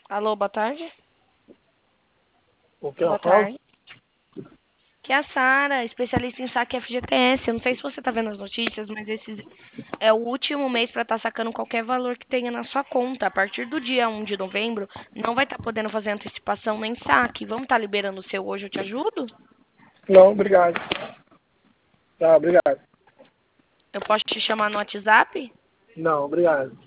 Alô, boa tarde. O que ela Boa fala? tarde. Que é a Sara, especialista em saque FGTS. Eu não sei se você tá vendo as notícias, mas esse é o último mês para estar sacando qualquer valor que tenha na sua conta. A partir do dia 1 de novembro, não vai estar podendo fazer antecipação nem saque. Vamos estar liberando o seu hoje, eu te ajudo? Não, obrigado. Tá, obrigado. Eu posso te chamar no WhatsApp? Não, obrigado.